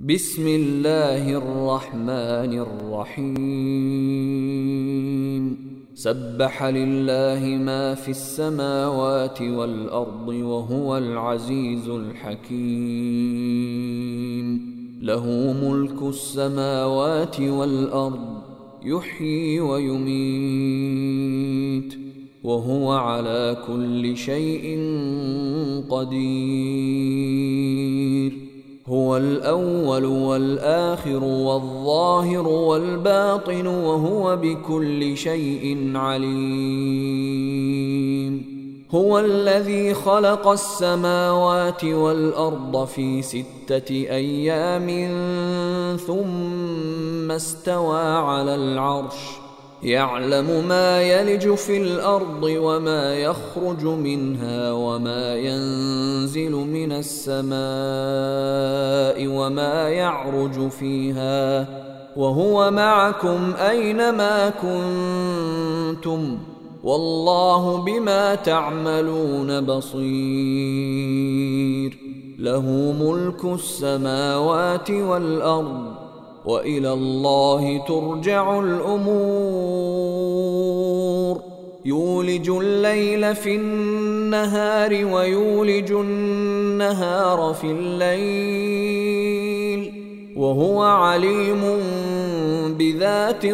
بسم الله الرحمن الرحيم سبح لله ما في السماوات والأرض وهو العزيز الحكيم له ملك السماوات والأرض يحيي ويميت وهو على كل شيء قدير هو الأول والآخر والظاهر والباطن وهو بكل شيء عليم هو الذي خلق السماوات والأرض في 6 أيام ثم استوى على العرش يعلم ما يلج في الأرض وما يخرج منها وما ينزل من السماء وما يعرج فيها وهو معكم أينما كنتم والله بما تعملون بصير له ملك السماوات والأرض وإلى الله ترجع الأمور يولج الليل في النهار ويولج النهار في الليل وهو عليم بذات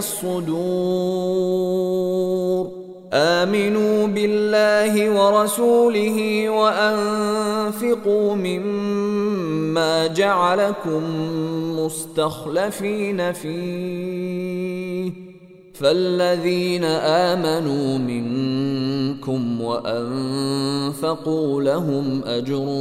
الصدور آمنوا بالله ورسوله وأنفقوا مما جعلكم مستخلفين فيه فالذين آمنوا منكم وأنفقوا لهم أجر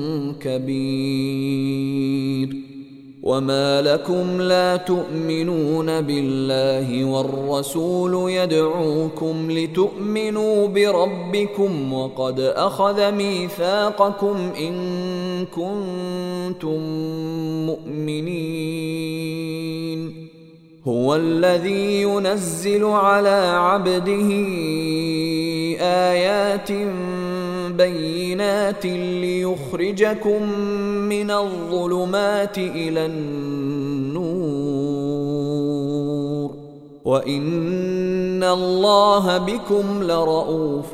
كبير وما لكم لا تؤمنون بالله والرسول يدعوكم لتؤمنوا بربكم وقد أخذ ميثاقكم إن كنتم مؤمنين هو الذي ينزل على عبده آيات بينات ليخرجكم من الظلمات إلى النور وإن الله بكم لرؤوف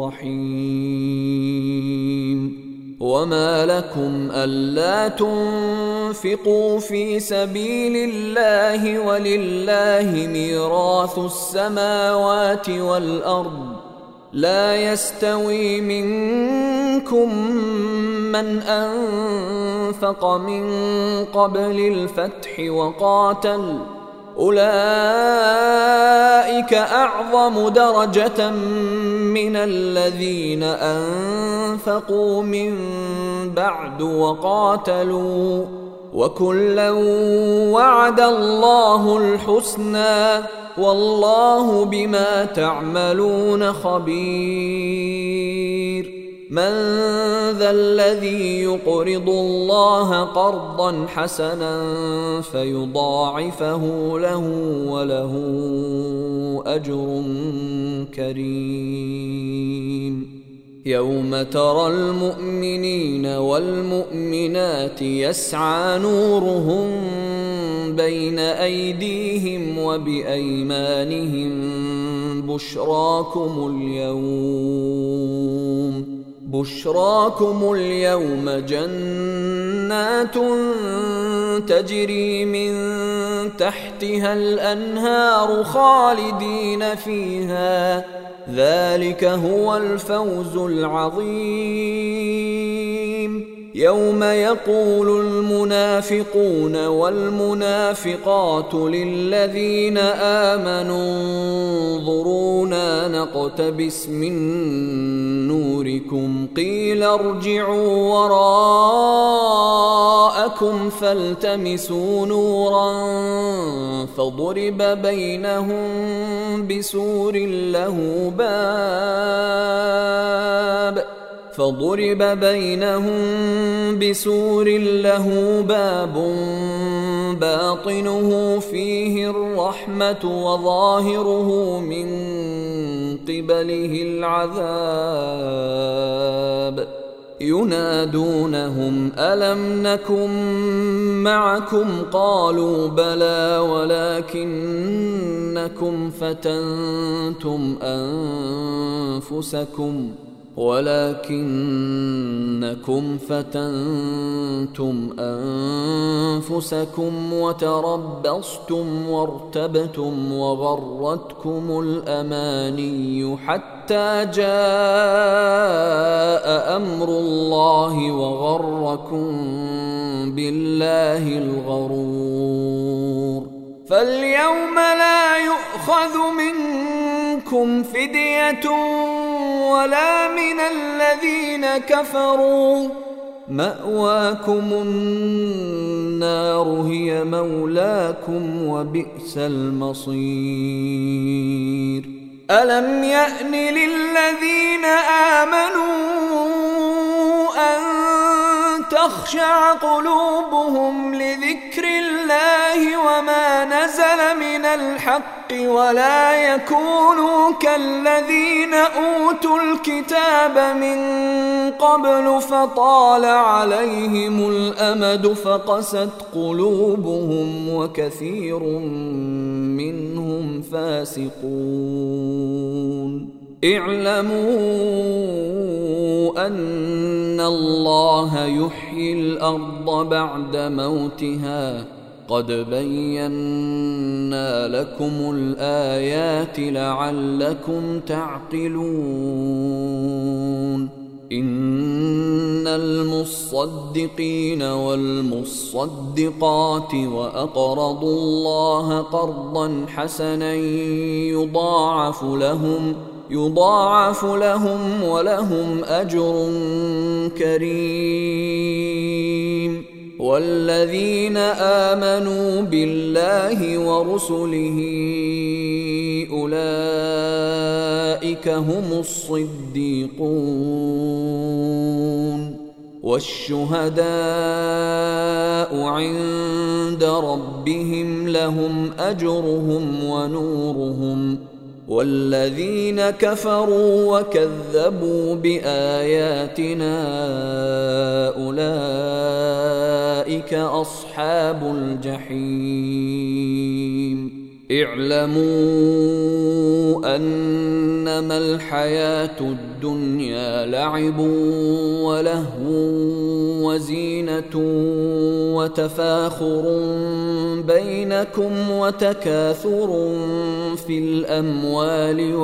رحيم وما لكم ألا تنفقوا في سبيل الله ولله ميراث السماوات والأرض لا يستوي منكم من أنفق من قبل الفتح وقاتل أولئك أعظم درجة من الذين أنفقوا من بعد وقاتلوا وكلا وعد الله الحسنى والله بما تعملون خبير من ذا الذي يقرض الله قرضا حسنا فيضاعفه له وله أجر كريم يوم ترى المؤمنين والمؤمنات يسعى نورهم بين أيديهم وبأيمانهم بشراكم اليوم جنات تجري من تحتها الأنهار خالدين فيها ذلك هو الفوز العظيم يوم يقول المنافقون والمنافقات للذين آمنوا انظرونا نقتبس من نوركم قيل ارجعوا وراءكم فالتمسوا نورا فضرب بينهم بسور له باب باطنه فيه الرحمة وظاهره من قبله العذاب ينادونهم ألم نكن معكم قالوا بلى ولكنكم فتنتم أنفسكم وتربصتم وارتبتم وغرتكم الأماني حتى جاء أمر الله وغركم بالله الغرور. فاليوم لا يؤخذ منكم فدية ولا من الذين كفروا، مأواكم النار هي مولاكم وبئس المصير. ألم يأن للذين آمنوا أن تخشع قلوبهم لذكر الله وما نزل من الحق ولا يكونوا كالذين أوتوا الكتاب من قبل فطال عليهم الأمد فقست قلوبهم وكثير منهم فاسقون. اعلموا أن الله يحيي الأرض بعد موتها قد بينا لكم الآيات لعلكم تعقلون. إن المصدقين والمصدقات وأقرضوا الله قرضا حسنا يضاعف لهم ولهم أجر كريم. والذين آمنوا بالله ورسله أولئك هم الصديقون والشهداء عند ربهم لهم أجرهم ونورهم. والذين كفروا وكذبوا بآياتنا أولئك أصحاب الجحيم. اعلموا أنما الحياة الدنيا لعب ولهو وزينة وتفاخر بينكم وتكاثر في الأموال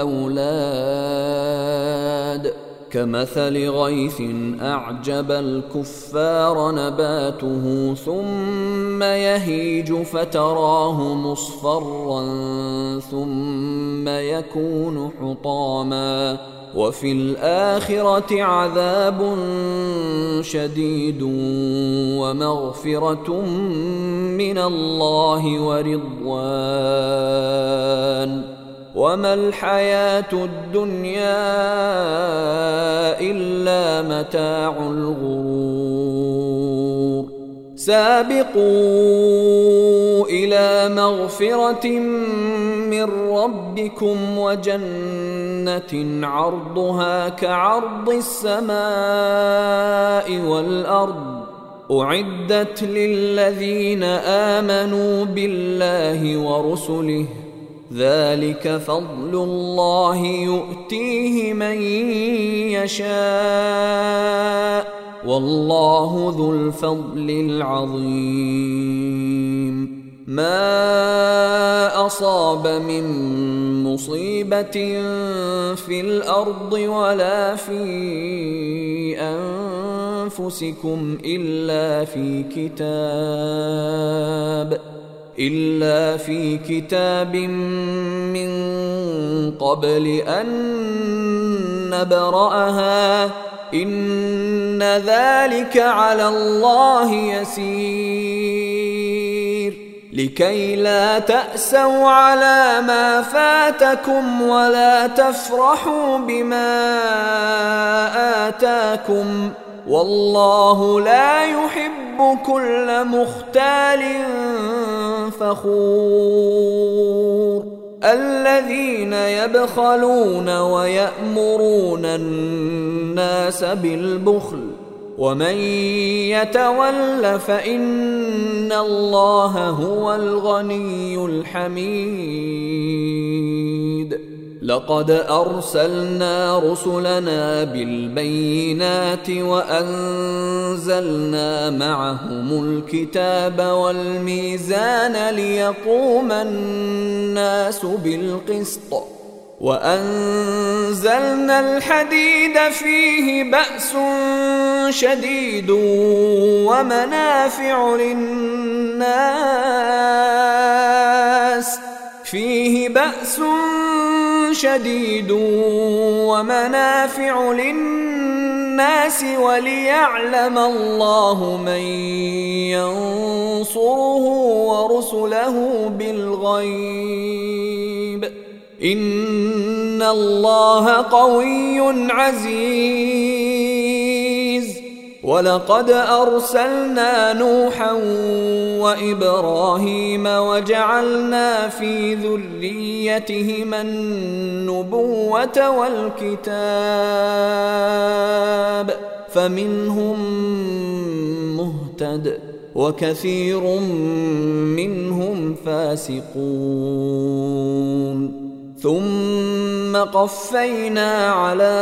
والأولاد كمثل غيث أعجب الكفار نباته ثم يهيج فتراه مصفرا ثم يكون حطاما وفي الآخرة عذاب شديد ومغفرة من الله ورضوان وما الحياة الدنيا إلا متاع الغرور. سابقوا إلى مغفرة من ربكم وجنة عرضها كعرض السماء والأرض أعدت للذين آمنوا بالله ورسله ذلك فضل الله يؤتيه من يشاء والله ذو الفضل العظيم. ما أصاب من مصيبة في الأرض ولا في أنفسكم إلا في كتاب من قبل أن نبرأها إن ذلك على الله يسير. لكي لا تأسوا على ما فاتكم ولا تفرحوا بما آتاكم والله لا يحب كل مختال فخور. الذين يبخلون ويأمرون الناس بالبخل ومن يتول فإن الله هو الغني الحميد. لقد أرسلنا رسلنا بالبينات وأنزلنا معهم الكتاب والميزان ليقوم الناس بالقسط وأنزلنا الحديد فيه بأس شديد ومنافع للناس وليعلم الله من ينصره ورسله بالغيب إن الله قوي عزيز. ولقد أرسلنا نوحا وإبراهيم وجعلنا في ذريتهما النبوة والكتاب فمنهم مهتد وكثير منهم فاسقون. ثم قفينا على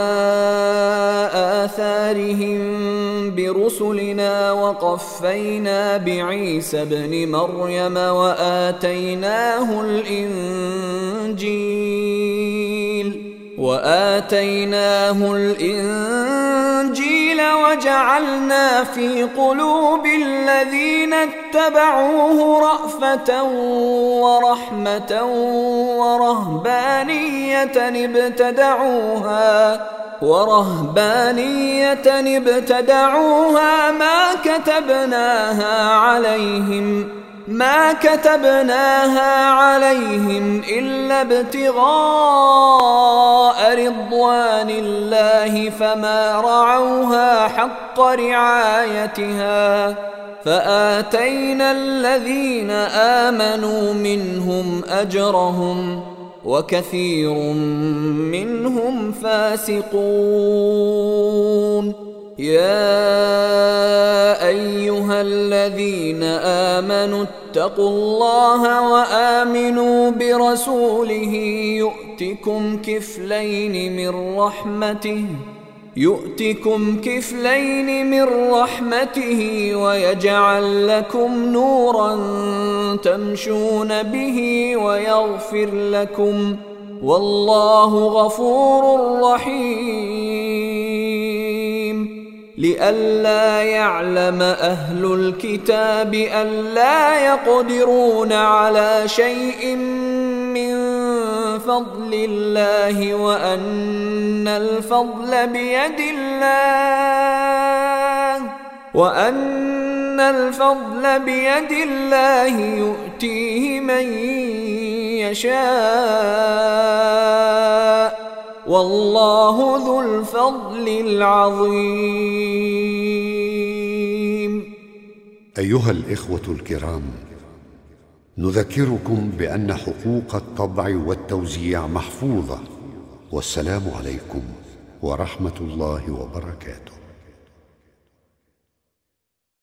آثارهم برسلنا وقفينا بعيسى ابن مريم وآتيناه الإنجيل وجعلنا في قلوب الذين اتبعوه رأفة ورحمة ورهبانية ابتدعوها ما كتبناها عليهم إلا ابتغاء رضوان الله فما رعوها حق رعايتها فآتينا الذين آمنوا منهم أجرهم وكثير منهم فاسقون. يا أيها الذين آمنوا اتقوا الله وآمنوا برسوله يؤتكم كفلين من رحمته ويجعل لكم نورا تمشون به ويغفر لكم والله غفور رحيم. لئلا يعلم أهل الكتاب ألا يقدرون على شيء من فضل الله وأن الفضل بيد الله يؤتيه من يشاء والله ذو الفضل العظيم. أيها الإخوة الكرام، نذكركم بأن حقوق الطبع والتوزيع محفوظة. والسلام عليكم ورحمة الله وبركاته.